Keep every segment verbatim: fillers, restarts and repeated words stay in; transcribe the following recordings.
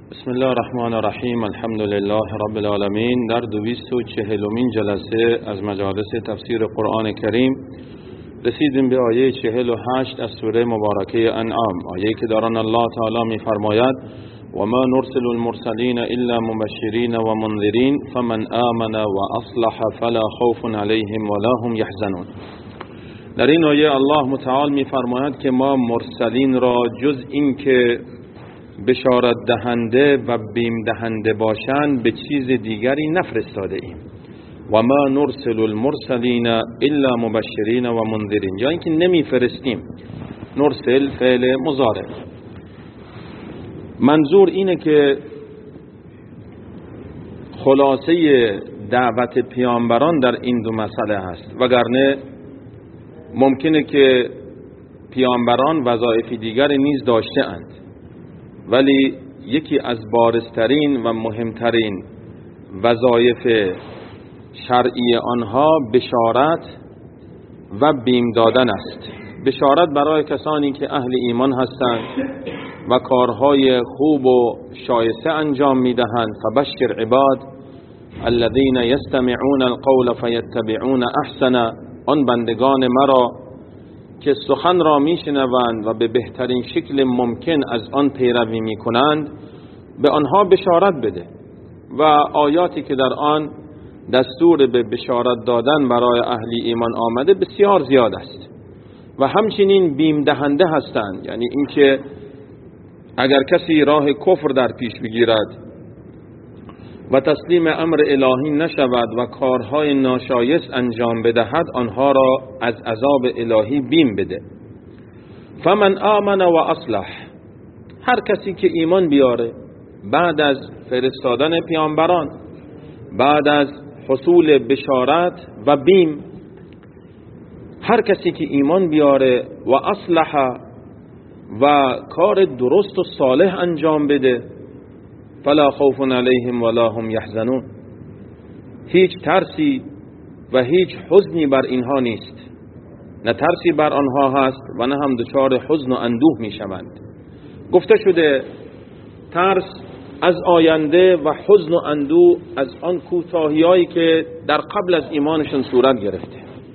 بسم الله الرحمن الرحیم. الحمد لله رب العالمین. در دویست و چهلمین جلسه از مجالس تفسیر قرآن کریم رسیدیم به آیه چهل و هشت از سوره مبارکه انعام، آیه که در آن الله تعالی می فرماید و ما نرسل المرسلین الا مبشرین و منذرین فمن آمن و اصلح فلا خوف علیهم ولا هم یحزنون. در این آیه الله متعال می فرماید که ما مرسلین را جز این که بشارت دهنده و بیم دهنده باشند به چیز دیگری نفرستاده ایم. و ما نرسل المرسلین الا مبشرین و منذرین، یا اینکه نمی فرستیم. نرسل فعل مضارع. منظور اینه که خلاصه دعوت پیامبران در این دو مسئله هست، وگرنه ممکنه که پیامبران وظایف دیگری نیز داشته اند، ولی یکی از بارزترین و مهمترین وظایف شرعی آنها بشارت و بیم دادن است. بشارت برای کسانی که اهل ایمان هستند و کارهای خوب و شایسته انجام میدهند. فبشر عباد الذين يستمعون القول فيتبعون احسنه، آن بندگان مرا که سخن را میشنوند و به بهترین شکل ممکن از آن پیروی میکنند، به آنها بشارت بده. و آیاتی که در آن دستور به بشارت دادن برای اهل ایمان آمده بسیار زیاد است و همچنین بیم دهنده هستند، یعنی اینکه اگر کسی راه کفر در پیش بگیرد و تسلیم امر الهی نشود و کارهای ناشایست انجام بدهد، آنها را از عذاب الهی بیم بده. فمن آمن و اصلح، هر کسی که ایمان بیاره بعد از فرستادن پیامبران، بعد از حصول بشارت و بیم، هر کسی که ایمان بیاره و اصلح و کار درست و صالح انجام بده، فلا خوف علیهم ولا هم یحزنون، هیچ ترسی و هیچ حزنی بر اینها نیست. نه ترسی بر آنها هست و نه هم دچار حزن و اندوه می شوند. گفته شده ترس از آینده و حزن و اندوه از آن کوتاهی‌هایی که در قبل از ایمانشون صورت گرفته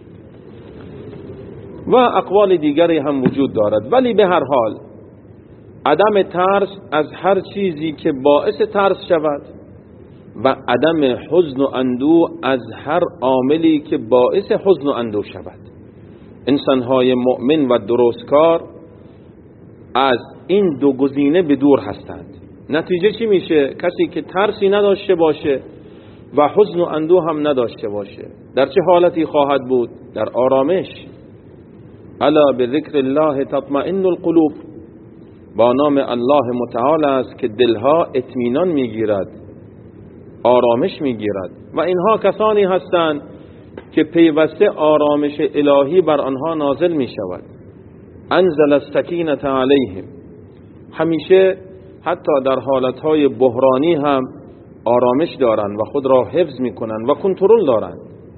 و اقوال دیگری هم وجود دارد، ولی به هر حال عدم ترس از هر چیزی که باعث ترس شود و عدم حزن و اندوه از هر عاملی که باعث حزن و اندوه شود. انسان‌های مؤمن و درستکار از این دو گزینه به دور هستند. نتیجه چی میشه؟ کسی که ترسی نداشته باشه و حزن و اندوه هم نداشته باشه، در چه حالتی خواهد بود؟ در آرامش. الا بذکر الله تطمئن القلوب، با نام الله متعال است که دلها اطمینان میگیرد، آرامش میگیرد. و اینها کسانی هستند که پیوسته آرامش الهی بر آنها نازل می شود. انزل السکینه علیهم، همیشه حتی در حالتهای بحرانی هم آرامش دارند و خود را حفظ میکنند و کنترل دارند.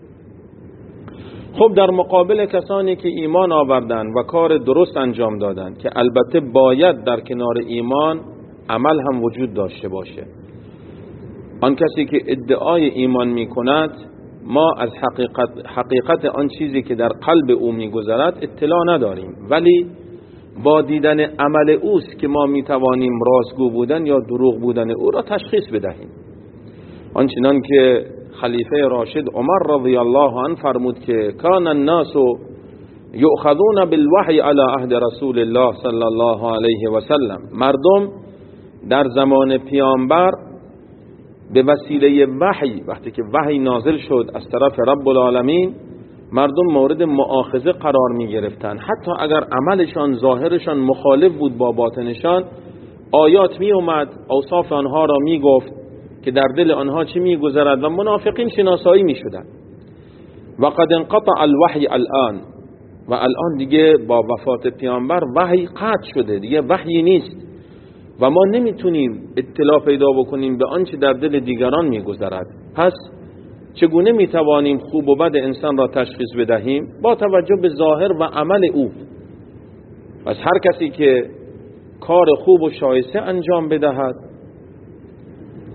خب در مقابل کسانی که ایمان آوردند و کار درست انجام دادند، که البته باید در کنار ایمان عمل هم وجود داشته باشه. آن کسی که ادعای ایمان میکند، ما از حقیقت, حقیقت آن چیزی که در قلب او میگذرد اطلاع نداریم، ولی با دیدن عمل اوست که ما میتوانیم راستگو بودن یا دروغ بودن او را تشخیص بدهیم. آنچنان که خلیفه راشد عمر رضی الله عنه فرمود که کان الناس یؤخذون بالوحی علی عهد رسول الله صلی الله علیه و سلم، مردم در زمان پیامبر به وسیله وحی، وقتی که وحی نازل شد از طرف رب العالمین، مردم مورد مؤاخذه قرار می گرفتن. حتی اگر عملشان ظاهرشان مخالف بود با باطنشان، آیات می اومد اوصاف آنها را می گفت که در دل آنها چی می گذرد و منافقین شناسایی می شدن. و قد انقطع الوحی الان، و الان دیگه با وفات پیامبر وحی قطع شده، دیگه وحی نیست و ما نمیتونیم اطلاع پیدا بکنیم به آنچه در دل دیگران میگذرد. پس چگونه میتوانیم خوب و بد انسان را تشخیص بدهیم؟ با توجه به ظاهر و عمل او. پس هر کسی که کار خوب و شایسته انجام بدهد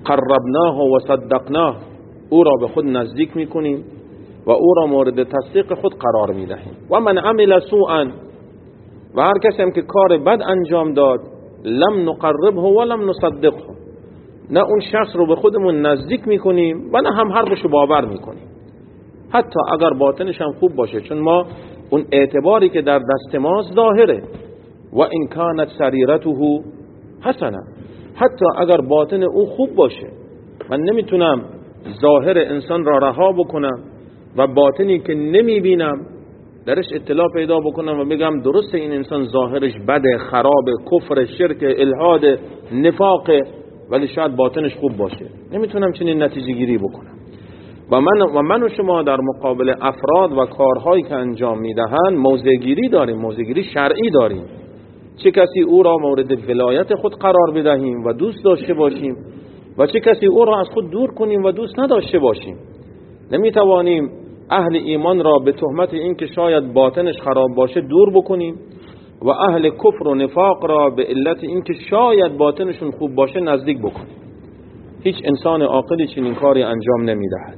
قربناه و صدقناه، او را به خود نزدیک میکنیم و او را مورد تصدیق خود قرار میدهیم. و من عمل سوءا، و هر کسی هم که کار بد انجام داد، لم نقربه و لم نصدقه، نه اون شخص رو به خودمون نزدیک میکنیم و نه هم حرفشو باور میکنیم، حتی اگر باطنش هم خوب باشه، چون ما اون اعتباری که در دست ماست ظاهره. و این کانت سریرته حسنه، حتی اگر باطن او خوب باشه، من نمیتونم ظاهر انسان را رها بکنم و باطنی که نمیبینم درش اطلاع پیدا بکنم و بگم درسته این انسان ظاهرش بده، خراب، کفر، شرک، الحاد، نفاق، ولی شاید باطنش خوب باشه. نمیتونم چنین نتیجه گیری بکنم. و من و من و شما در مقابل افراد و کارهایی که انجام میدهند موضع گیری داریم، موضع گیری شرعی داریم. چه کسی او را مورد ولایت خود قرار بدهیم و دوست داشته باشیم و چه کسی او را از خود دور کنیم و دوست نداشته باشیم. نمیتوانیم اهل ایمان را به تهمت اینکه شاید باطنش خراب باشه دور بکنیم و اهل کفر و نفاق را به علت اینکه شاید باطنشون خوب باشه نزدیک بکنیم. هیچ انسان عاقلی چنین کاری انجام نمیدهد.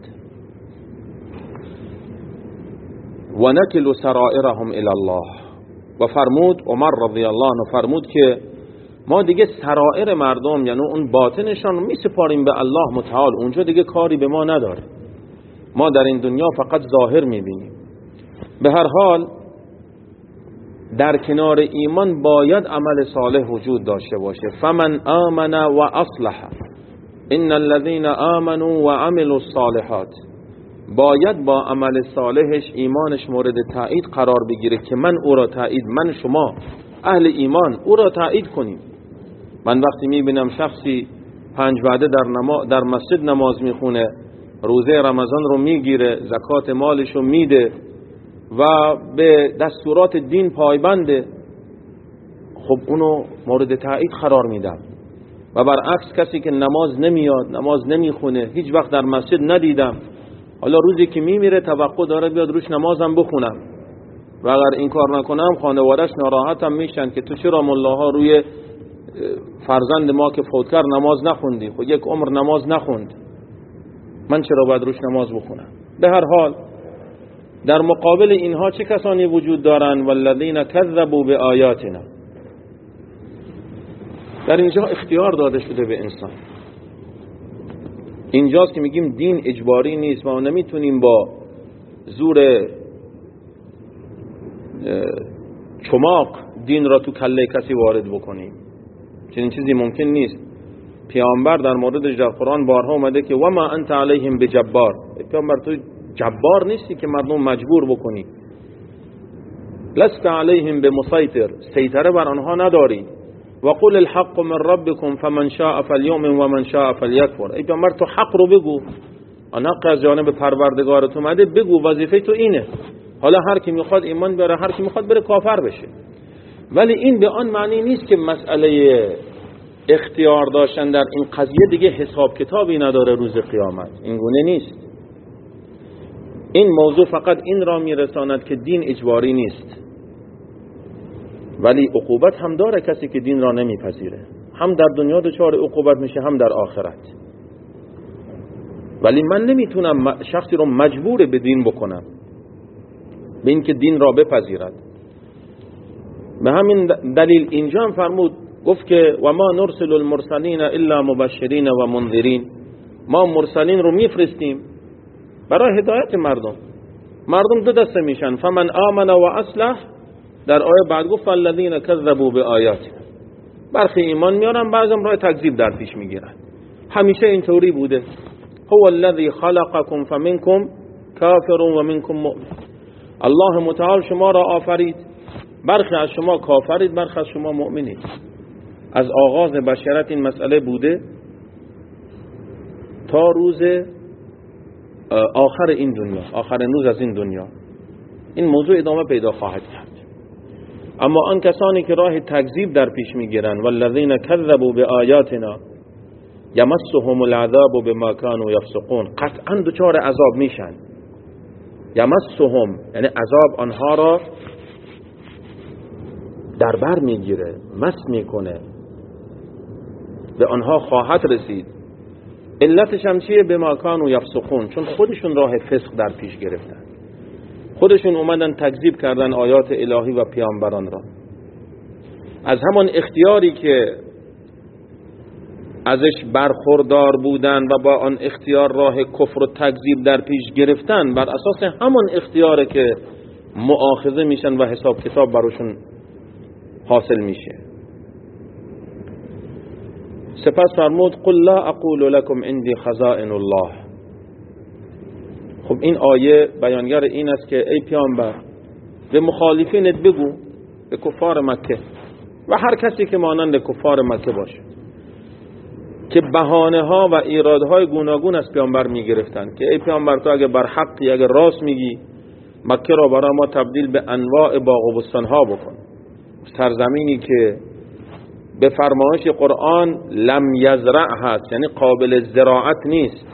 و نکل سرائرهم الی الله، و فرمود عمر رضی الله عنه فرمود که ما دیگه سرائر مردم، یعنی اون باطنشان رو می سپاریم به الله متعال، اونجا دیگه کاری به ما نداره، ما در این دنیا فقط ظاهر می بینیم. به هر حال در کنار ایمان باید عمل صالح وجود داشته باشه. فمن آمن و اصلح ان الذين آمنوا و عملوا الصالحات، باید با عمل صالحش ایمانش مورد تایید قرار بگیره که من او را تایید، من شما اهل ایمان او را تایید کنیم. من وقتی میبینم شخصی پنج وعده در, نما در مسجد نماز میخونه، روزه رمضان رو میگیره، زکات مالش رو میده و به دستورات دین پایبنده، خب اونو مورد تایید قرار میدم. و برعکس کسی که نماز نمیاد، نماز نمیخونه، هیچ وقت در مسجد ندیدم، حالا روزی که میمیره توقع داره بیاد روش نمازم بخونم و اگر این کار نکنم خانواده‌اش ناراحتم میشن که تو چرا ملاها روی فرزند ما که فوت کرد نماز نخوندی؟ خب یک عمر نماز نخوند، من چرا باید روش نماز بخونم؟ به هر حال در مقابل اینها چه کسانی وجود دارن؟ والذین کذبوا بآیاتنا، در اینجا اختیار داده شده به انسان. اینجاست که میگیم دین اجباری نیست، ما نمیتونیم با زور چماق دین را تو کله کسی وارد بکنیم، چنین چیزی ممکن نیست. پیامبر در موردش در قرآن بارها اومده که و ما انت علیهم بجبار، پیامبر تو جبار نیستی که مردم مجبور بکنی، لست علیهم بمسیطر، سیطره بر آنها نداری. و قل الحق من ربكم فمن شاء فليؤمن ومن شاء فليكفر، ای پیامبر تو حق رو بگو، آن حق از جانب پروردگارت اومده، بگو، وظیفه تو اینه. حالا هر کی میخواد ایمان بیاره، هر کی میخواد بره کافر بشه. ولی این به آن معنی نیست که مسئله اختیار داشتن در این قضیه دیگه حساب کتابی نداره روز قیامت، این گونه نیست. این موضوع فقط این را میرساند که دین اجباری نیست، ولی عقوبت هم داره کسی که دین را نمیپذیره، هم در دنیا دچار عقوبت میشه هم در آخرت. ولی من نمیتونم شخصی رو مجبور به دین بکنم، به اینکه دین را بپذیرد. به همین دلیل اینجا هم فرمود، گفت که و ما نرسل المرسلین الا مبشرین و منذرین، ما مرسلین رو میفرستیم برای هدایت مردم. مردم دو دسته میشن، فمن آمن و اصلح، در آیه بعد گفت الذین کذبوا بآیاتنا، برخی ایمان میارن، بعضم راه تکذیب در پیش میگیرن. همیشه اینطوری بوده. هو الذی خلقکم فمنکم کافر و منکم مؤمن، الله متعال شما را آفرید، برخی از شما کافرید، برخی از شما مؤمنید. از آغاز بشریت این مسئله بوده تا روز آخر این دنیا، آخر روز از این دنیا این موضوع ادامه پیدا خواهد کرد. اما آن کسانی که راه تکذیب در پیش میگیرن، والذین کذبوا بآیاتنا یمسهم العذاب بما كانوا یفسقون، قطعا دچار عذاب میشن. یمسهم یعنی عذاب آنها را در بر میگیره، مس میکنه، به آنها خواهد رسید علتش هم چیه؟ بما کانوا یفسقون، چون خودشون راه فسق در پیش گرفتن، خودشون اومدن تکذیب کردن آیات الهی و پیامبران را. از همان اختیاری که ازش برخوردار بودن و با آن اختیار راه کفر و تکذیب در پیش گرفتن، بر اساس همان اختیاره که مؤاخذه میشن و حساب کتاب براشون حاصل میشه. سپس فرمود قل لا اقول لكم عندي خزائن الله. خب این آیه بیانگر این است که ای پیامبر به مخالفینت بگو، به کفار مکه و هر کسی که مانند کفار مکه باشه که بهانه ها و ایرادهای گوناگون از پیامبر میگرفتن که ای پیامبر تو اگه بر حقی، اگه راست میگی، مکه را برای ما تبدیل به انواع باغ و بستان ها بکن، سرزمینی که به فرمایش قرآن لم یزرع هست، یعنی قابل زراعت نیست،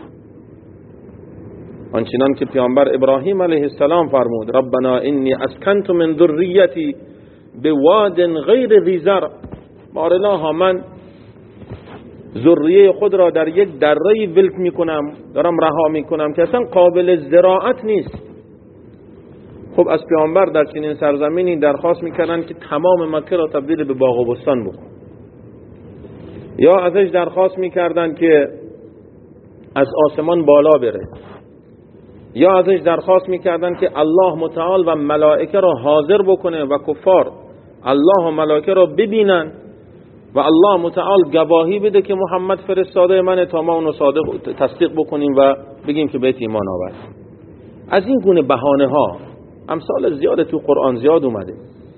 آنچنان که پیامبر ابراهیم علیه السلام فرمود ربنا انی اسکنت من ذریتی بواد غیر ذی زرع، بارالله من ذریه خود را در یک دره ولت میکنم، دارم رها میکنم که اصلا قابل زراعت نیست. خب از پیامبر در چنین سرزمینی درخواست میکردن که تمام مکه را تبدیل به باغ و بستان بکن، یا ازش درخواست میکردن که از آسمان بالا بره، یا ازش درخواست میکردن که الله متعال و ملائکه را حاضر بکنه و کفار الله و ملائکه را ببینن و الله متعال گواهی بده که محمد فرستاده منه تا ما اونو صادق تصدیق بکنیم و بگیم که بهت ایمان آورد. از این گونه بهانه ها امثال زیاده تو قرآن زیاد اومده.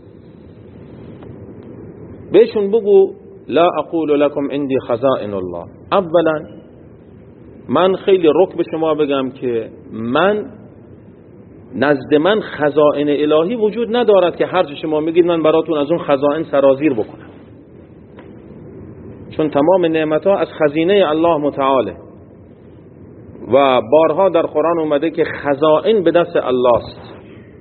بهشون بگو لا اقول لكم عندي خزائن الله، اولا من خیلی رک به شما بگم که من نزد من خزائن الهی وجود ندارد که هر چه شما میگید من براتون از اون خزائن سرازیر بکنم، چون تمام نعمت ها از خزینه الله متعاله و بارها در قرآن اومده که خزائن به دست الله است.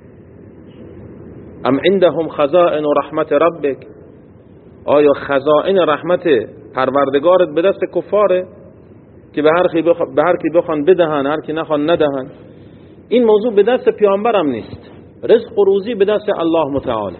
ام عندهم خزائن رحمت ربک، آیا خزائن رحمت پروردگارت به دست کفاره که به هر کی بخ... به هر کی بخوان بدهن، هر کی نخوان ندهن؟ این موضوع به دست پیامبرم نیست، رزق و روزی به دست الله متعال،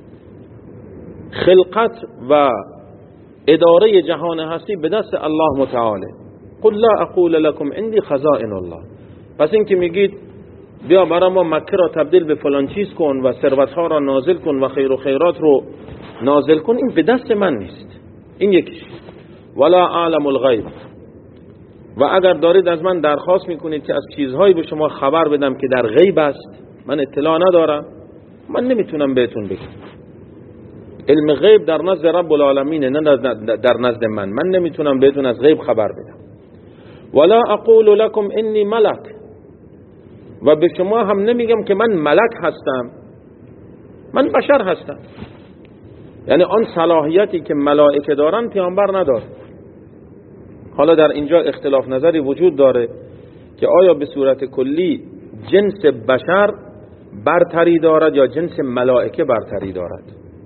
خلقت و اداره جهان هستی به دست الله متعال. قل لا اقول لكم عندي خزائن الله، پس این که میگید بیا برای ما مکه را تبدیل به فلان چیز کن و ثروت ها را نازل کن و خیر و خیرات رو نازل کن، این به دست من نیست. این یکیش. ولا اعلم الغیب، و اگر دارید از من درخواست میکنید که از چیزهایی به شما خبر بدم که در غیب است، من اطلاع ندارم، من نمیتونم بهتون بگم. علم غیب در نزد رب العالمین، نه در نزد من. من نمیتونم بهتون از غیب خبر بدم. ولا اقول لكم انی ملک، و به شما هم نمیگم که من ملک هستم، من بشر هستم. یعنی آن صلاحیتی که ملائکه دارن پیامبر نداره. حالا در اینجا اختلاف نظری وجود داره که آیا به صورت کلی جنس بشر برتری دارد یا جنس ملائکه برتری دارد.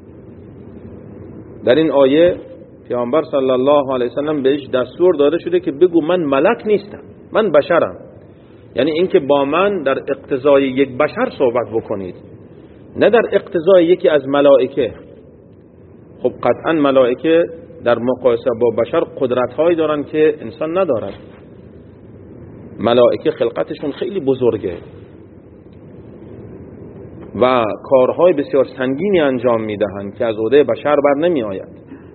در این آیه پیامبر صلی الله علیه وسلم بهش دستور داده شده که بگو من ملک نیستم، من بشرم. یعنی اینکه با من در اقتضای یک بشر صحبت بکنید، نه در اقتضای یکی از ملائکه. خب قطعا ملائکه در مقایسه با بشر قدرت‌هایی دارن که انسان ندارد. ملائکه خلقتشون خیلی بزرگه و کارهای بسیار سنگینی انجام میدهند که از عهده بشر بر نمی آید.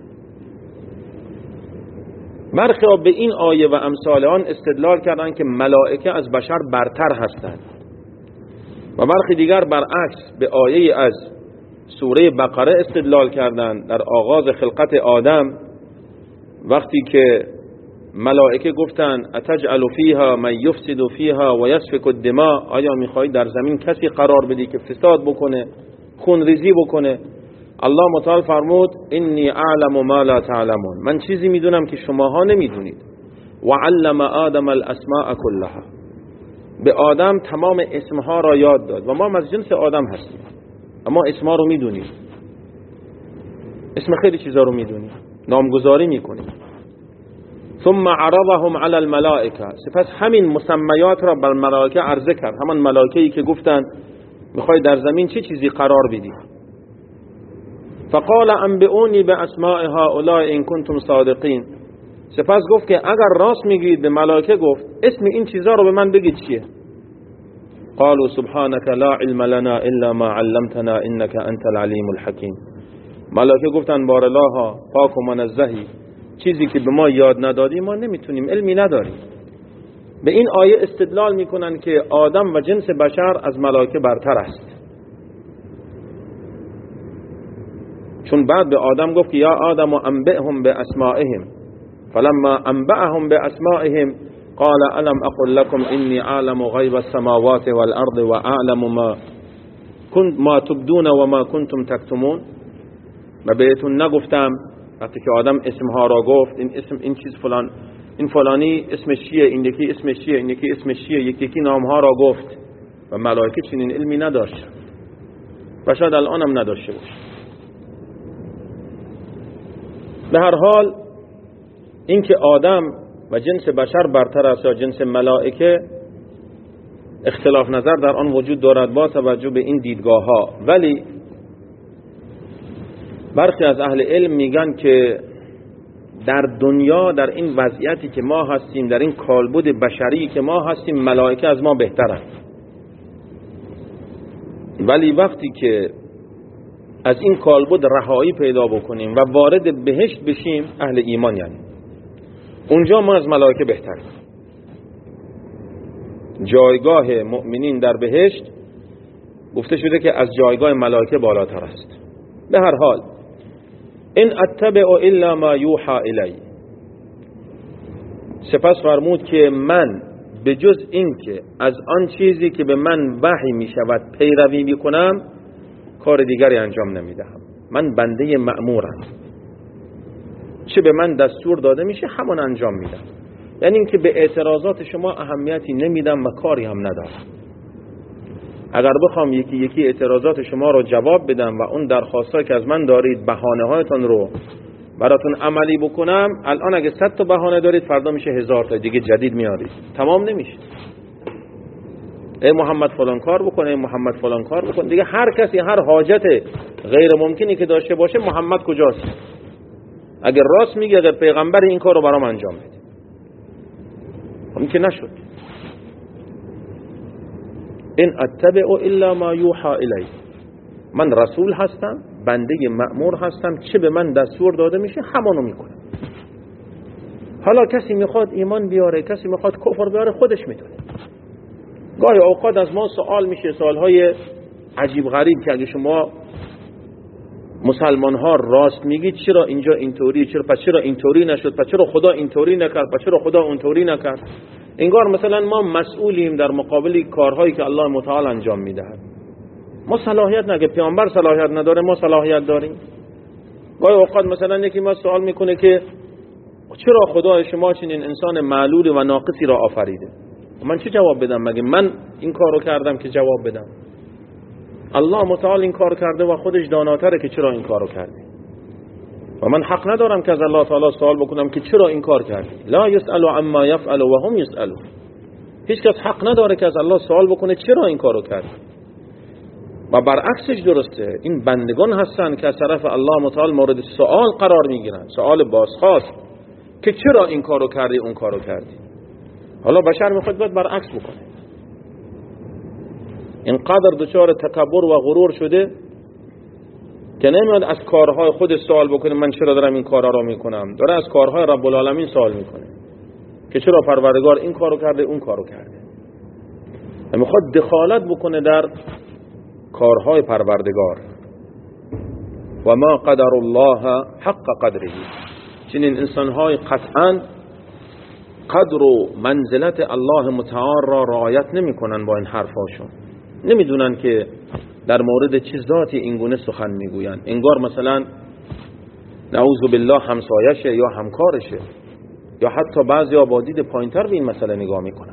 برخی به این آیه و امثال آن استدلال کردند که ملائکه از بشر برتر هستند و برخی دیگر برعکس به آیه از سوره بقره استدلال کردند. در آغاز خلقت آدم وقتی که ملائکه گفتند اتجعل فیها من یفسد فیها و یسفک الدماء، آیا میخوای در زمین کسی قرار بدی که فساد بکنه، خون ریزی بکنه؟ الله متعال فرمود انی اعلم ما لا تعلمون، من چیزی میدونم که شماها نمیدونید. و علم آدم الاسماء كلها، به آدم تمام اسمها را یاد داد و ما از جنس آدم هستیم، اما اسمها رو میدونیم، اسم خیلی چیزا رو میدونیم، نامگذاری میکنیم. ثم عرضهم على الملائکه، سپس همین مسمیات را بر ملائکه عرضه کرد، همان ملائکه‌ای که گفتند میخوای در زمین چه چیزی قرار بدی. فقال انبئونی باسماء هؤلاء ان کنتم صادقین، سپس گفت که اگر راست میگید، به ملائکه گفت اسم این چیزا رو به من بگید چیه. قالوا سبحانك لا علم لنا الا ما علمتنا انك انت العلیم الحکیم، ملائکه گفتن بار الله، پاک و منزهی، چیزی که به ما یاد ندادی ما نمیتونیم، علمی نداریم. به این آیه استدلال میکنن که آدم و جنس بشر از ملائکه برتر است، چون بعد به آدم گفت که یا آدم انبئهم باسمائهم، فلما انبأهم باسمائهم قال الم اقل لكم اني اعلم غیب السماوات والارض واعلم ما كنت ما تبدون وما كنتم تكتمون. و بهتون نگفتم، وقتی که آدم اسمها را گفت، این اسم این چیز فلان، این فلانی اسمش چیه، این یکی اسمش چیه، این یکی اسمش چیه، یکی یکی نامها را گفت. و ملائکه چنین علمی نداشت و شاید الان هم نداشته باشه. به هر حال اینکه آدم و جنس بشر برتر است یا جنس ملائکه، اختلاف نظر در آن وجود دارد با توجه به این دیدگاه ها. ولی برخی از اهل علم میگن که در دنیا، در این وضعیتی که ما هستیم، در این کالبد بشری که ما هستیم، ملائکه از ما بهترند. ولی وقتی که از این کالبد رهایی پیدا بکنیم و وارد بهشت بشیم، اهل ایمان یعنی، اونجا ما از ملائکه بهتریم. جایگاه مؤمنین در بهشت گفته شده که از جایگاه ملائکه بالاتر است. به هر حال ان اتبع الا ما یوحى الی، سپس فرمود که من به جز این که از آن چیزی که به من وحی می شود پیروی می کنم، کار دیگری انجام نمی دهم. من بنده مأمورم، چه به من دستور داده میشه همون انجام میدم. یعنی اینکه به اعتراضات شما اهمیتی نمیدم و کاری هم ندارم. اگر بخوام یکی یکی اعتراضات شما رو جواب بدم و اون درخواستایی که از من دارید، بهانه هایتون رو براتون عملی بکنم، الان اگه صد تا بهانه دارید، فردا میشه هزار تا دیگه جدید میارید، تمام نمیشه. ای محمد فلان کار بکن، ای محمد فلان کار بکن. دیگه هر کسی هر حاجت غیر ممکنی که داشته باشه، محمد کجاست؟ اگر راست میگه، اگر پیغمبر این کار رو برام انجام بده، همین که نشد. این اتبع الا ما یوحى الی، من رسول هستم، بنده مأمور هستم، چه به من دستور داده میشه همونو میکنم. حالا کسی میخواد ایمان بیاره، کسی میخواد کفر بیاره، خودش میتونه. گاهی اوقات از ما سوال میشه، سوالهای عجیب غریب، که اگه شما مسلمان ها راست میگید چرا اینجا اینطوری، چرا پس چرا اینطوری نشد، پس چرا خدا اینطوری نکرد، پس چرا خدا اونطوری نکرد. انگار مثلا ما مسئولیم در مقابل کارهایی که الله متعال انجام میدهد. ما صلاحیت نه، که پیامبر صلاحیت نداره، ما صلاحیت داریم. گاهی اوقات مثلا یکی ما سوال میکنه که چرا خدا شما چنین انسان معلول و ناقصی را آفریده. من چه جواب بدم؟ مگه من این کارو کردم که جواب بدم؟ الله متعال این کار کرده و خودش داناتره که چرا این کارو کرده. و من حق ندارم که از الله تعالی سوال بکنم که چرا این کار کردی. لا یسأل عما یفعل و هم یسألون. هیچ کس حق نداره که از الله سوال بکنه چرا این کارو کردی. و برعکسش درسته، این بندگان هستن که از طرف الله متعال مورد سوال قرار میگیرن، سوال بازخواست، که چرا این کارو کردی، اون کارو کردی. حالا بشر میخواد باید برعکس بکنه. اینقدر دچار تکبر و غرور شده که نمیاد از کارهای خود سوال بکنه من چرا دارم این کارها رو میکنم، داره از کارهای رب العالمین سوال میکنه که چرا پروردگار این کارو کرده، اون کارو کرده. و میخواد دخالت بکنه در کارهای پروردگار. و ما قدر الله حق قدره، چنین انسانهای قطعا قدر و منزلت الله متعال را رعایت نمی کنن. با این حرفاشون نمیدونن که در مورد چه ذاتی اینگونه سخن میگوین. انگار مثلا نعوذ بالله همسایشه یا همکارشه، یا حتی بعضی ها با دید پایینتر به این مسئله نگاه میکنن.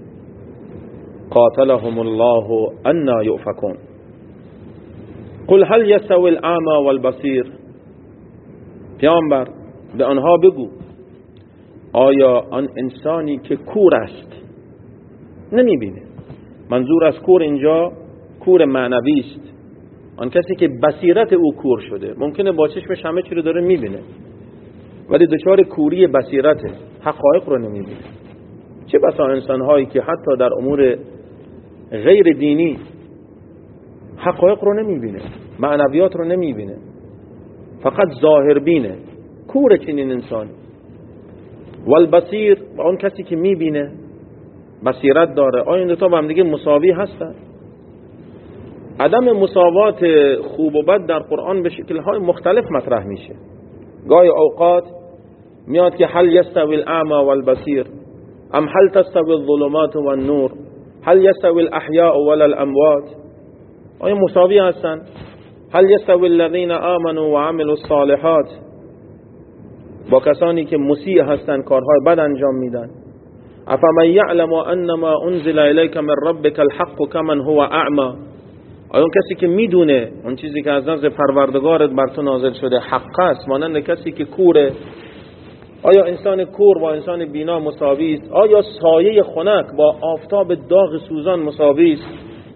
قاتلهم الله انا یؤفکون. قل هل یستوی الاعمی والبصیر، پیامبر به آنها بگو آیا آن انسانی که کور است نمیبینه؟ منظور از کور اینجا کور معنوی است، آن کسی که بصیرت او کور شده، ممکنه با چشمش همه چی رو داره میبینه ولی دچار کوری بصیرته، حقایق رو نمیبینه. چه بسا انسان هایی که حتی در امور غیر دینی حقایق رو نمیبینه، معنویات رو نمیبینه، فقط ظاهر بینه، کور چنین انسان. والبصیر، اون کسی که میبینه، بصیرت داره. آیا این دو تا با هم دیگه مساوی هستن؟ عدم مساوات خوب و بد در قرآن به شکل‌های مختلف مطرح میشه. گاهی اوقات میاد که هل یستوی الاعمی والبصیر ام هل تستوی الظلمات والنور هل یستوی الاحیاء ولا الاموات، آیا مساوی هستن؟ هل یستوی الذین آمنوا وعملوا الصالحات، با کسانی که مسیء هستن، کارهای بد انجام میدن. افمن یعلم انما انزل الیک من ربک الحق کمن هو اعمی، آیا کسی که میدونه اون چیزی که از نزد پروردگارت بر تو نازل شده حق است مانند کسی که کوره؟ آیا انسان کور با انسان بینا مساوی است؟ آیا سایه خنک با آفتاب داغ سوزان مساوی است؟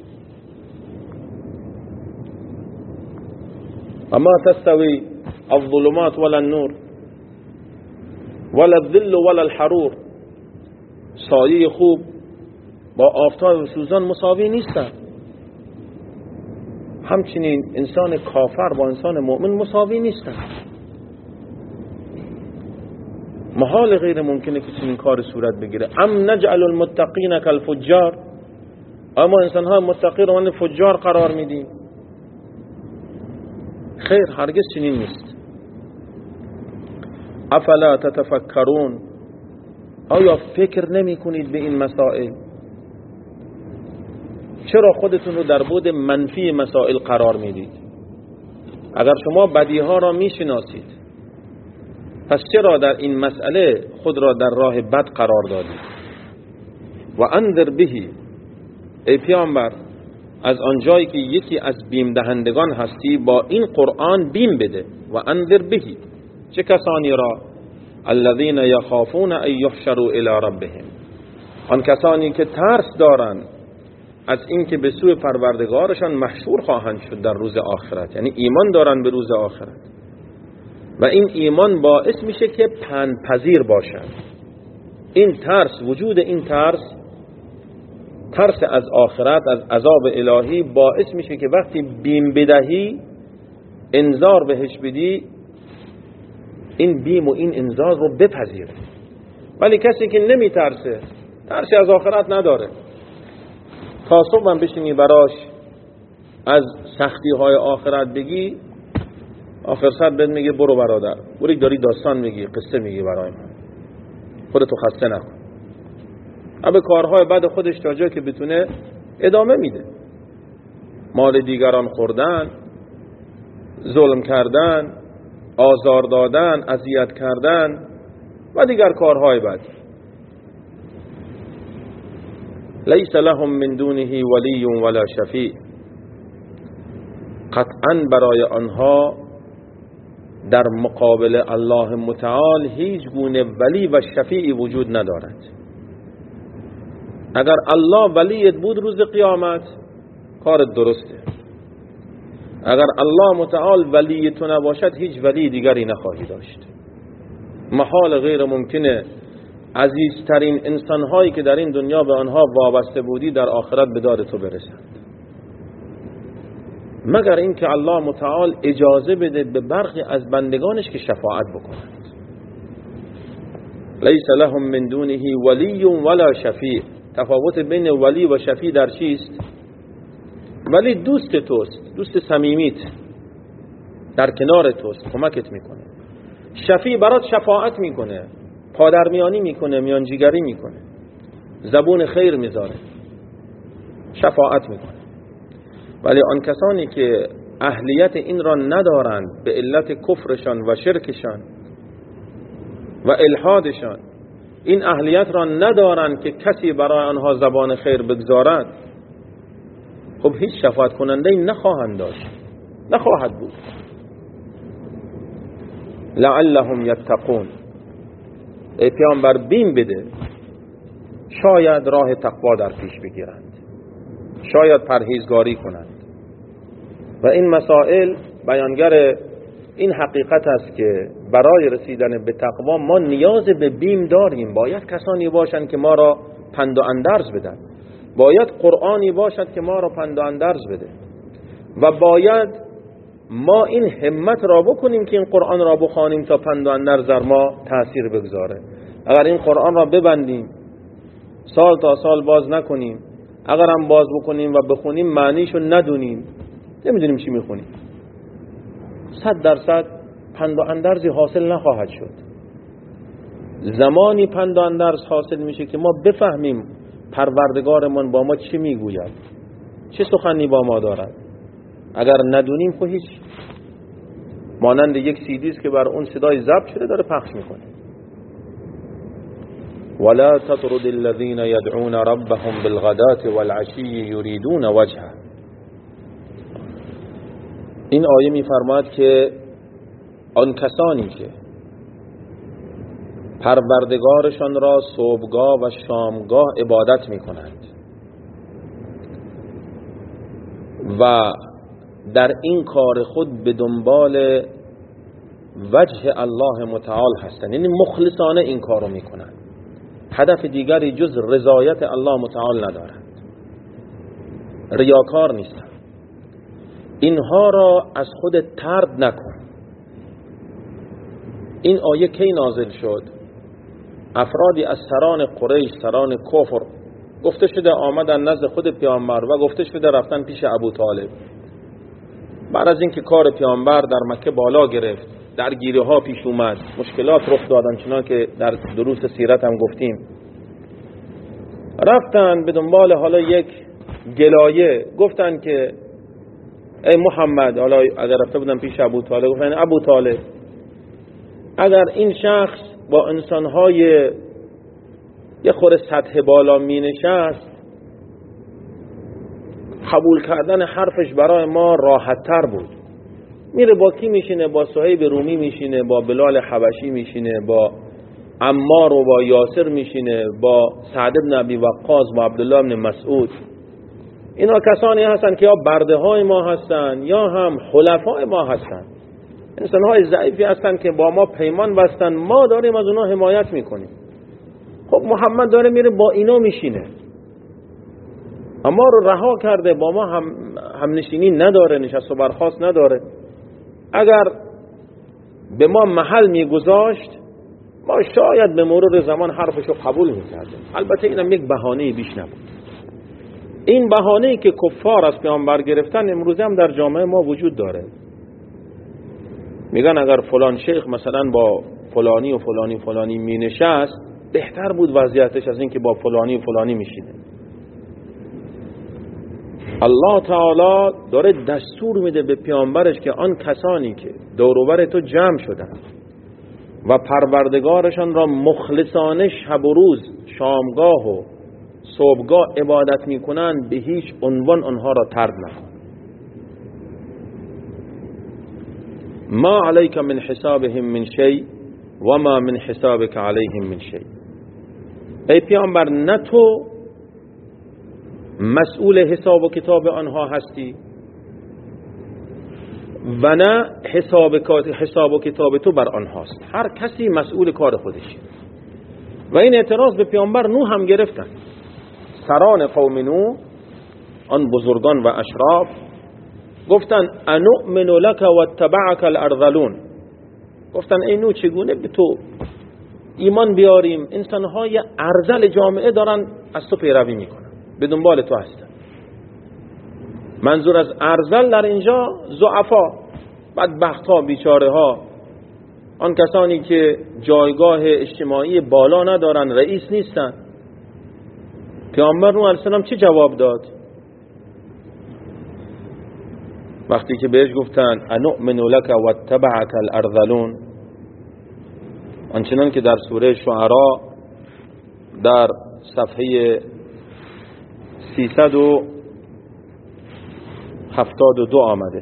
اما تستوی الظلمات ولا النور ولا الظل ولا الحرور، سایه خوب با آفتاب سوزان مساوی نیستند. همچنین انسان کافر با انسان مؤمن مساوی نیستند. محال غیر ممکنه که چنین کار صورت بگیره. ام نجعل المتقین کالفجار، اما انسان ها متقی رو مانند فجار قرار میدیم؟ خیر، هرگز چنین نیست. افلا تتفکرون، آیا فکر نمی کنید به این مسائل؟ چرا خودتون رو در بعد منفی مسائل قرار میدید؟ اگر شما بدیها را میشناسید، پس چرا در این مسئله خود را در راه بد قرار دادید؟ و انذر بهی، ای پیامبر از آنجایی که یکی از بیم دهندگان هستی با این قرآن بیم بده. و انذر بهی، چه کسانی را؟ الذین یخافون ان یحشروا الی ربهم، آن کسانی که ترس دارند از اینکه به سوی پروردگارشان محشور خواهند شد در روز آخرت، یعنی ایمان دارند به روز آخرت و این ایمان باعث میشه که پندپذیر باشند. این ترس، وجود این ترس، ترس از آخرت، از عذاب الهی، باعث میشه که وقتی بیم بدهی، انذار بهش بدی، این بیم و این انذار رو بپذیره. ولی کسی که نمی ترسه، ترسی از آخرت نداره، تا صبح هم بشینی براش از سختی های آخرت بگی، آخر سر بهت میگه برو برادر، بری داری داستان میگی، قصه میگی برای من، خودتو خسته نکن. اما کارهای بعد خودش تا جایی که بتونه ادامه میده، مال دیگران خوردن، ظلم کردن، آزار دادن، اذیت کردن و دیگر کارهای بد. لیس لهم من دونه ولی ولا شفیع، قطعا برای آنها در مقابل الله متعال هیچ گونه ولی و شفیعی وجود ندارد. اگر الله ولیت بود روز قیامت، کارت درسته. اگر الله متعال ولی تو نباشد، هیچ ولی دیگری نخواهی داشت. محال غیر ممکنه عزیزترین انسانهایی که در این دنیا به آنها وابسته بودی در آخرت به داد تو برسند، مگر اینکه الله متعال اجازه بده به برخی از بندگانش که شفاعت بکنند. لیس لهم من دونه ولی ولا شفیع. تفاوت بین ولی و شفیع در چیست؟ ولی دوست توست، دوست صمیمیت، در کنار توست، کمکت میکنه. شفیع برات شفاعت میکنه، پادرمیانی میکنه، میانجیگری میکنه، زبون خیر میذاره، شفاعت میکنه. ولی آن کسانی که اهلیت این را ندارند به علت کفرشان و شرکشان و الحادشان، این اهلیت را ندارند که کسی برای آنها زبان خیر بگذارد، خب هیچ شفاعت کننده نخواهند داشت، نخواهد بود. لعلهم یتقون، ای پیامبر بیم بده، شاید راه تقوا در پیش بگیرند، شاید پرهیزگاری کنند. و این مسائل بیانگر این حقیقت است که برای رسیدن به تقوا ما نیاز به بیم داریم. باید کسانی باشند که ما را پند و اندرز بدن، باید قرآنی باشد که ما را پند و اندرز بده، و باید ما این همت را بکنیم که این قرآن را بخوانیم تا پند و اندرز در ما تأثیر بگذاره. اگر این قرآن را ببندیم سال تا سال باز نکنیم، اگر هم باز بکنیم و بخونیم معنیشو ندونیم، نمیدونیم چی میخونیم، صد درصد پند و اندرزی حاصل نخواهد شد. زمانی پند و اندرز حاصل میشه که ما بفهمیم پروردگارمون با ما چی میگوید، چه سخنی با ما دارد. اگر ندونیم خب هیچ، مانند یک سیدی است که بر اون صدای ضبط شده داره پخش میکنه. ولا تطرد الذين يدعون ربهم بالغداة والعشي يريدون وجهه. این آیه میفرماید که آن کسانی که پروردگارشان را صبحگاه و شامگاه عبادت میکنند و در این کار خود به دنبال وجه الله متعال هستند، یعنی مخلصانه این کارو میکنند، هدف دیگری جز رضایت الله متعال ندارند، ریاکار نیستند، اینها را از خود طرد نکن. این آیه کی نازل شد؟ افرادی از سران قریش، سران کفر، گفته شده آمدن نزد خود پیامبر و گفته شده رفتن پیش ابو طالب. بعد از اینکه کار پیامبر در مکه بالا گرفت، درگیری ها پیش اومد، مشکلات رخ دادن، چنان که در دروس سیرت هم گفتیم، رفتن به دنبال حالا یک گلایه، گفتن که ای محمد، حالا اگر رفته بودن پیش ابو طالب، گفتن ابو طالب اگر این شخص با انسانهای یه خور سطح بالا می نشست، قبول کردن حرفش برای ما راحت تر بود. میره با کی میشینه؟ با صهیب رومی میشینه، با بلال حبشی میشینه، با عمار و با یاسر میشینه، با سعد بن ابی وقاص، با عبدالله بن مسعود. اینا کسانی هستن که یا برده های ما هستن یا هم خلفای ما هستن، انسان های ضعیفی هستن که با ما پیمان بستن، ما داریم از اونا حمایت میکنیم. خب محمد داره میره با اینا میشینه، اما رو رها کرده، با ما هم همنشینی نداره، نشست و برخاست نداره. اگر به ما محل میگذاشت ما شاید به مرور زمان حرفشو قبول میکردیم. البته اینم یک بهانه بیش نبود. این بهانه‌ای که کفار از پیامبر گرفتن امروز هم در جامعه ما وجود داره. میگن اگر فلان شیخ مثلا با فلانی و فلانی و فلانی می نشست بهتر بود وضعیتش از این که با فلانی و فلانی میشینه. الله تعالی داره دستور میده به پیامبرش که آن کسانی که دور و بر تو جمع شدن و پروردگارشان را مخلصانه شب و روز، شامگاه و صبحگاه عبادت میکنن، به هیچ عنوان آنها را طرد نکن. ما علیک من حسابهم من شیء و ما من حسابک علیهم من شیء. ای پیامبر، نه تو مسئول حساب و کتاب آنها هستی و نه حساب حساب و کتاب تو بر آنهاست. هر کسی مسئول کار خودش. و این اعتراض به پیامبر نوح هم گرفتن. سران قوم نوح، آن بزرگان و اشراف، گفتن انؤمن لک و اتبعک الارذلون. گفتن ای نوح، چگونه به تو ایمان بیاریم؟ انسانهای ارذل جامعه دارن از تو پیروی میکنن، به دنبال تو هستن. منظور از ارذل در اینجا ضعفا، بدبختها، بیچاره ها، آن کسانی که جایگاه اجتماعی بالا ندارن، رئیس نیستن. پیامبر نوح علیه السلام چه جواب داد وقتی که بهش گفتن انؤمن لک و اتبعک الارذلون؟ آنچنان که در سوره شعراء در صفحه سیصد و هفتاد و دو آمده،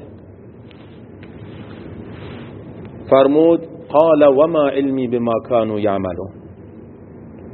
فرمود قال وما علمی بما كانوا يعملون.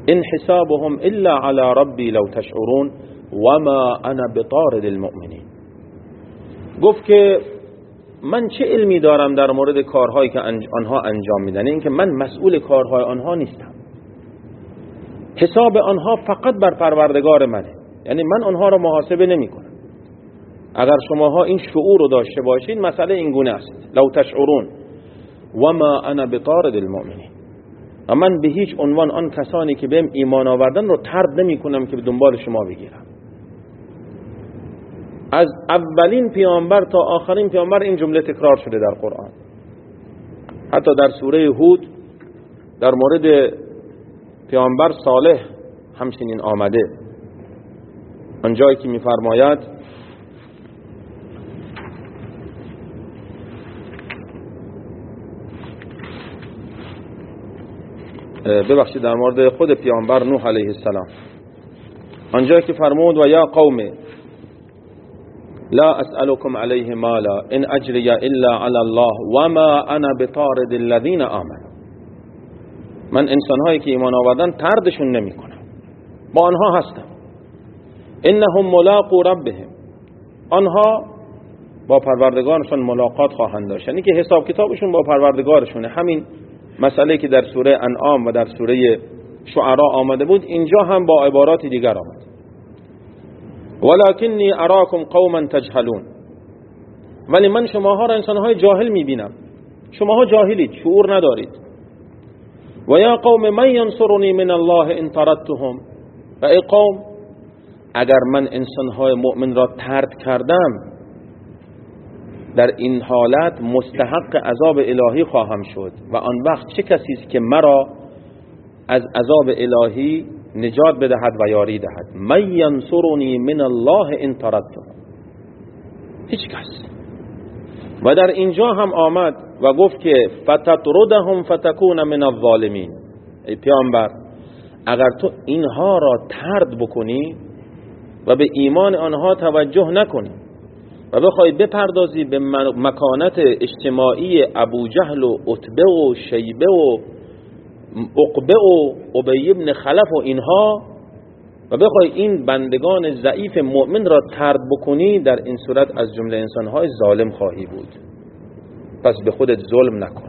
ان حسابهم الا علی ربی لو تشعرون وما انا بطارد المؤمنین. گفت که من چه علمی دارم در مورد کارهایی که آنها انجام میدن، این که من مسئول کارهای آنها نیستم، حساب آنها فقط بر پروردگار منه، یعنی من آنها را محاسبه نمی کنم. اگر شماها این شعور رو داشته باشید مسئله این گونه است، لو تشعرون وما انا بطارد المؤمنین، و من به هیچ عنوان آن کسانی که بهم ایمان آوردن رو طرد نمی کنم که به دنبال شما بگیرم. از اولین پیامبر تا آخرین پیامبر این جمله تکرار شده در قرآن. حتی در سوره هود در مورد پیامبر صالح همچنین آمده، آنجایی که می‌فرماید ببخشید در مورد خود پیامبر نوح علیه السلام، آنجایی که فرمود و یا قوم لا اسألكم علیه مالا ان اجری الا علی الله وما انا بطارد الذین آمنوا. من انسانهایی که ایمان آوردن طردشون نمی کنم، با آنها هستم. انهم ملاقو ربهم، آنها با پروردگارشون ملاقات خواهند داشت، یعنی که حساب کتابشون با پروردگارشونه. همین مسئله که در سوره انعام و در سوره شعراء آمده بود اینجا هم با عبارات دیگر آمد. ولکنی اراکم قوما تجهلون، ولی من شماها را انسانهای جاهل میبینم، شماها جاهلید، شعور ندارید. و یا قوم من ینصرنی من الله ان طردتهم، و ای قوم اگر من انسانهای مؤمن را طرد کردم در این حالت مستحق عذاب الهی خواهم شد، و آن وقت چه کسی است که مرا از عذاب الهی نجات بدهد و یاری دهد؟ من ینصرنی من الله ان طردتهم، هیچ کس. و در اینجا هم آمد و گفت که فتطردهم فتکون من الظالمین. ای پیامبر اگر تو اینها را طرد بکنی و به ایمان آنها توجه نکنی و بخوای بپردازی به مکانت اجتماعی ابو جهل و عتبه و شیبه و عقبه و ابی ابن خلف و اینها، و بخوای این بندگان ضعیف مؤمن را طرد بکنی، در این صورت از جمله انسانهای ظالم خواهی بود. پس به خودت ظلم نکن.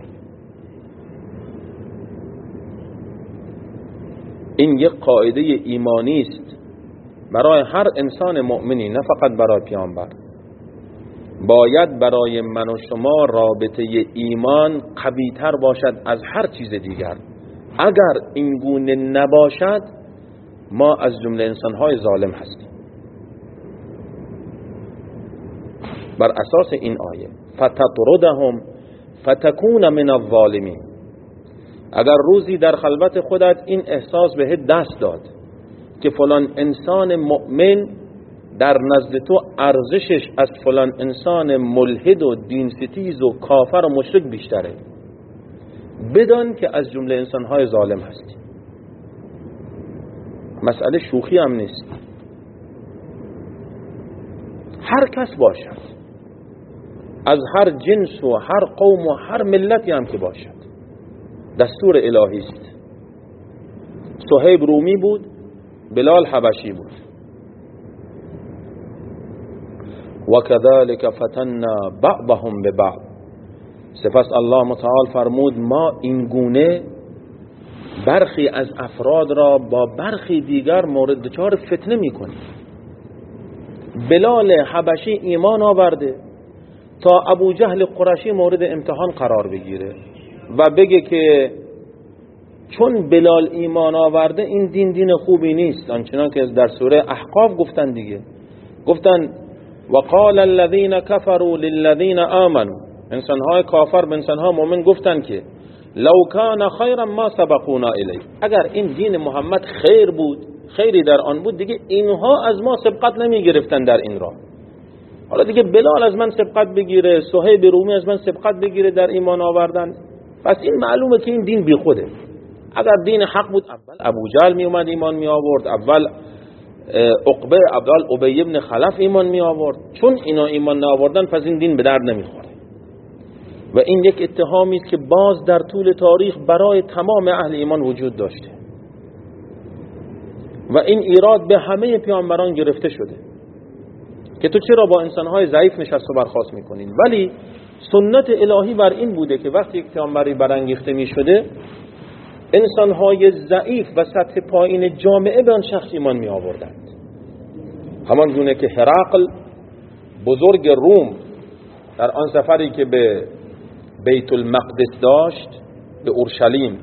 این یک قاعده ایمانی است برای هر انسان مؤمنی، نه فقط برای پیامبر. باید برای من و شما رابطه ایمان قوی‌تر باشد از هر چیز دیگر. اگر این گونه نباشد ما از جمله انسان‌های ظالم هستیم. بر اساس این آیه فتطردهم فتکون من الظالمین، اگر روزی در خلوت خودت این احساس به دست داد که فلان انسان مؤمن در نزد تو ارزشش از فلان انسان ملحد و دین ستیز و کافر و مشرک بیشتره، بدان که از جمله انسان‌های ظالم هستی. مسئله شوخی هم نیست. هر کس باشد، از هر جنس و هر قوم و هر ملتی هم که باشد، دستور الهی است. صهیب رومی بود، بلال حبشی بود. و کذالک فتنا بعضهم ببعض. سپس الله متعال فرمود ما این گونه برخی از افراد را با برخی دیگر مورد دچار فتنه میکنیم. بلال حبشی ایمان آورده تا ابو جهل قرشی مورد امتحان قرار بگیره و بگه که چون بلال ایمان آورده این دین دین خوبی نیست، آنچنان که در سوره احقاف گفتن دیگه. گفتن وقال الذين كفروا للذين آمنوا، انسانهای کافر به انسانهای مؤمن گفتن که لو کان خیرا ما سبقونا الیه، اگر این دین محمد خیر بود، خیری در آن بود، دیگه اینها از ما سبقت نمی گرفتن در این راه. حالا دیگه بلال از من سبقت بگیره، صهیب رومی از من سبقت بگیره در ایمان آوردن، پس این معلومه که این دین بی خوده. اگر دین حق بود اول ابو جهل می اومد ایمان می آورد، اول عقبه اول ابی ابن خلف ایمان می آورد. چون اینا ایمان نآوردن پس این دین به درد نمیخوره. و این یک اتهامی است که باز در طول تاریخ برای تمام اهل ایمان وجود داشته. و این ایراد به همه پیامبران گرفته شده که تو چرا با انسانهای ضعیف نشست و برخاست میکنین. ولی سنت الهی بر این بوده که وقتی یک پیامبری برانگیخته میشده انسانهای ضعیف و سطح پایین جامعه به آن شخص ایمان می آوردند. همان گونه که هرقل بزرگ روم در آن سفری که به بیت المقدس داشت، به اورشلیم،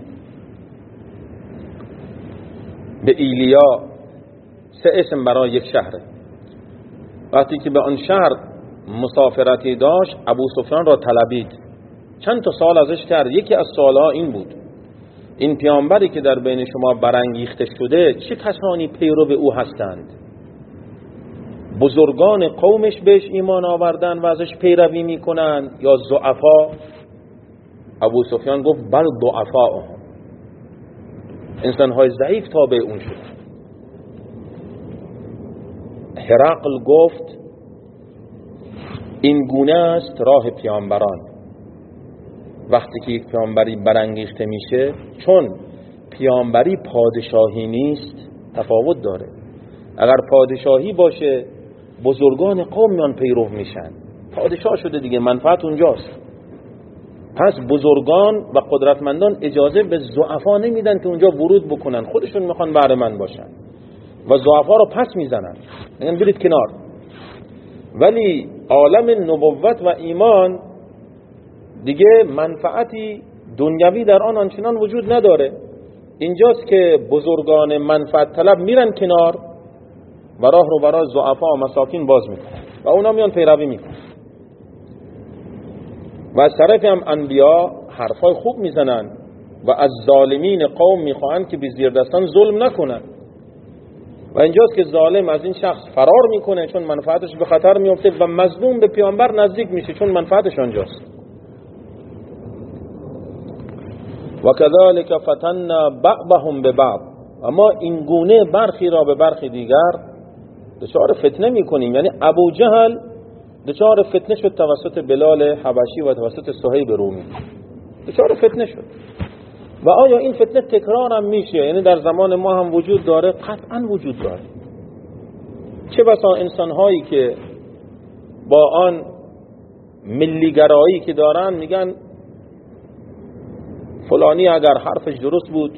به ایلیا، سه اسم برای یک شهره، وقتی که به آن شهر مسافرتی داشت ابو سفیان را طلبید، چند تا سوال ازش کرد. یکی از سوالها این بود: این پیامبری که در بین شما برانگیخته شده چه کسانی پیرو به او هستند؟ بزرگان قومش بهش ایمان آوردن و ازش پیروی میکنن یا ضعفا؟ ابو سفیان گفت بل ضعفا، انسانهای ضعیف تابع اون شد. هرقل گفت این گونه است راه پیامبران. وقتی که یک پیامبری برانگیخته میشه، چون پیامبری پادشاهی نیست، تفاوت داره. اگر پادشاهی باشه بزرگان قوم میان پیرو میشن، پادشاه شده دیگه، منفعت اونجاست. پس بزرگان و قدرتمندان اجازه به ضعفا نمیدن که اونجا ورود بکنن، خودشون میخوان بهره مند باشن و ضعفا رو پس میزنن، میگن برید کنار. ولی عالم نبوت و ایمان دیگه منفعتی دنیوی در آن آنچنان وجود نداره. اینجاست که بزرگان منفعت طلب میرن کنار و راه رو برای ضعفا و مساکین باز میکنن و اونا میان پیروی میکنن. و از طرف هم انبیا حرفای خوب میزنن و از ظالمین قوم میخواهند که بی زیر دستان ظلم نکنن. و اینجاست که ظالم از این شخص فرار میکنه چون منفعتش به خطر میفته و مظلوم به پیامبر نزدیک میشه چون منفعتش آنجاست. و کذالک فتنا بعضهم ببعض، اما این گونه برخی را به برخی دیگر دچار فتنه میکنیم. یعنی ابو جهل دچار فتنه شد توسط بلال حبشی و توسط صهیب رومی، دچار فتنه شد. و آیا این فتنه تکرار هم میشه؟ یعنی در زمان ما هم وجود داره؟ قطعا وجود داره. چه بسا انسان هایی که با آن ملیگرایی که دارن میگن فلانی اگر حرفش درست بود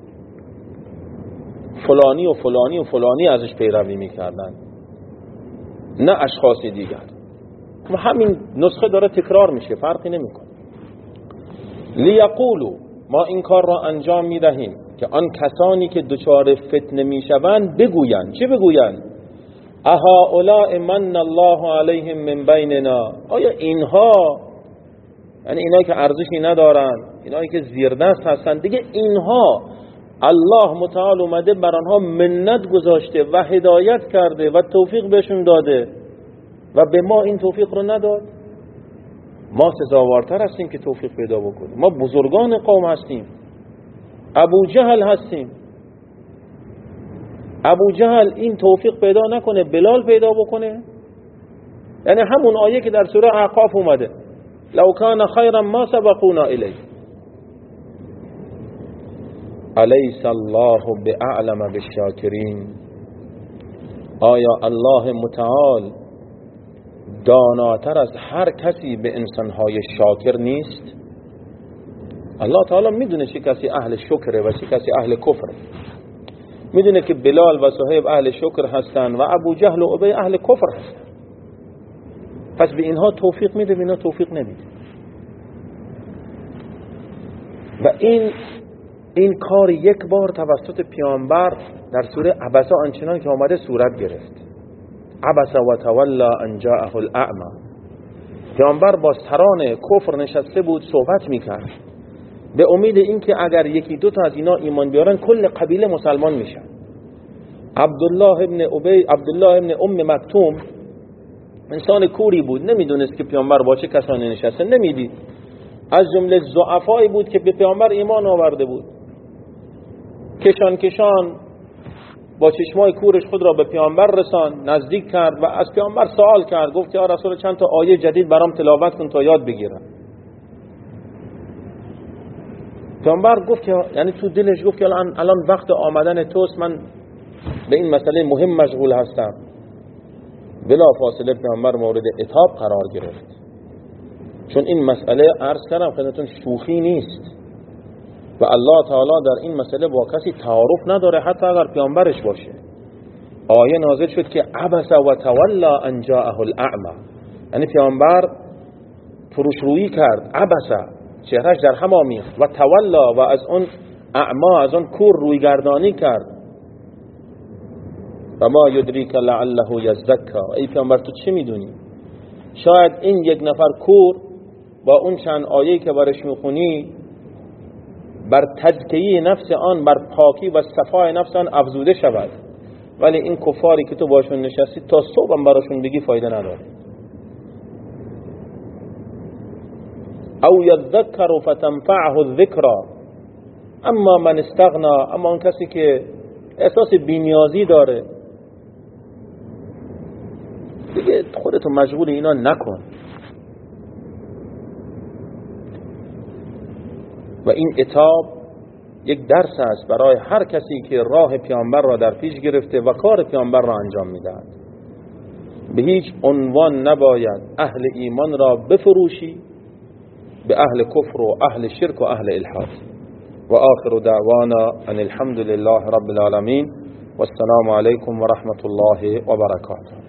فلانی و فلانی و فلانی ازش پیروی میکردن، نه اشخاصی دیگر. و همین نسخه داره تکرار میشه، فرقی نمیکنه. لیقولو، ما این کار را انجام میدهیم که آن کسانی که دچار فتنه میشوند بگویند. چه بگویند؟ اهؤلاء من الله علیهم من بیننا، آیا اینها، یعنی اینایی که ارزشی ندارن، اینایی که زیردست هستن دیگه، اینها الله متعال اومده بر آنها منت گذاشته و هدایت کرده و توفیق بهشون داده و به ما این توفیق رو نداد؟ ما سزاوارتر هستیم که توفیق پیدا بکنیم. ما بزرگان قوم هستیم، ابو جهل هستیم. ابو جهل این توفیق پیدا نکنه بلال پیدا بکنه؟ یعنی همون آیه که در سوره اعقاف اومده لو کان خیرا ما سبقونا الیه الیس الله باعلم بالشاکرین، آیا الله متعال داناتر از هر کسی به انسانهای شاکر نیست؟ الله تعالی میدونه چه کسی اهل شکره و چه کسی اهل کفره. میدونه که بلال و صهیب اهل شکر هستن و ابو جهل و ابی اهل کفر هستن. پس به اینها توفیق میده، به اینها توفیق نمیده. و این این کار یک بار توسط پیامبر در سوره عبسه آنچنان که آمده صورت گرفت. عبس و تولا ان جاءه الاعمى. پیامبر با سران کفر نشسته بود صحبت میکرد به امید اینکه اگر یکی دو تا از اینا ایمان بیارن کل قبیله مسلمان میشن. عبدالله ابن ابی عبدالله ابن ام مکتوم انسان کوری بود، نمیدونست که پیامبر با چه کسانی نشسته، نمیدید. از جمله ضعفایی بود که به پیامبر ایمان آورده بود. کشان کشان با چشمای کورش خود را به پیامبر رساند، نزدیک کرد و از پیامبر سوال کرد. گفت که یا رسول چند تا آیه جدید برام تلاوت کن تا یاد بگیرم. پیامبر گفت که یعنی تو دلش گفت که الان الان وقت آمدن توست، من به این مسئله مهم مشغول هستم، بلا فاصله پیامبر مورد عتاب قرار گرفت. چون این مسئله عرض کردم خدمتتون شوخی نیست و الله تعالی در این مسئله با کسی تعارف نداره، حتی اگر پیامبرش باشه. آیه نازل شد که عبس و تولا ان جاءه الاعمى، یعنی پیامبر فروشرویی کرد، عبس چهرهش در هم آمیخت، و تولا و از اون اعما، از اون کور رویگردانی کرد. و ما یدریک لعله یزکا، ای پیامبر تو چه میدونی شاید این یک نفر کور با اون چند آیه‌ای که برش میخونی بر تزکیه نفس آن، بر پاکی و صفای نفس آن افزوده شود، ولی این کفاری که تو باشون نشستی تا صبح هم براشون بگی فایده نداره. او یذکر فتنفعه الذکرى، اما من استغنا، اما اون کسی که احساس بی‌نیازی داره دیگه خودتو مشغول اینا نکن. و این عتاب یک درس است برای هر کسی که راه پیامبر را در پیش گرفته و کار پیامبر را انجام میدهد. به هیچ عنوان نباید اهل ایمان را بفروشی به اهل کفر و اهل شرک و اهل الحاد. و آخر دعوانا ان الحمد لله رب العالمین و السلام علیکم و رحمت الله و برکاته.